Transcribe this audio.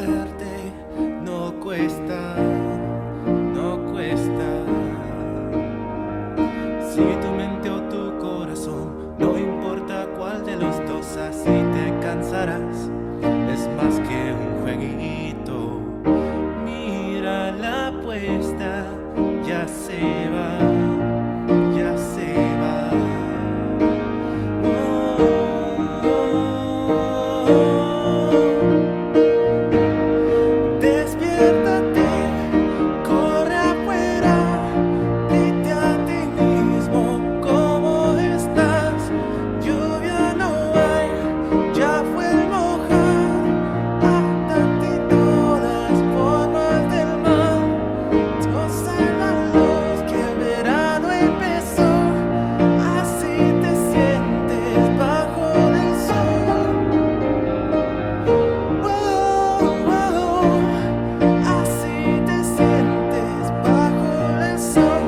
olvidarte no cuesta, no cuesta. Sigue tu mente o tu corazón, no importa cuál de los dos, así te cansarás. Es más que un jueguito. Mira la apuesta, ya se va, ya se va. Despiértate, corre afuera, dite a ti mismo cómo estás. Lluvia no hay, ya fue el mojar. Átate todas formas del mar. Goza la luz que el verano empezó. Así te sientes bajo el sol. Así te sientes bajo el sol.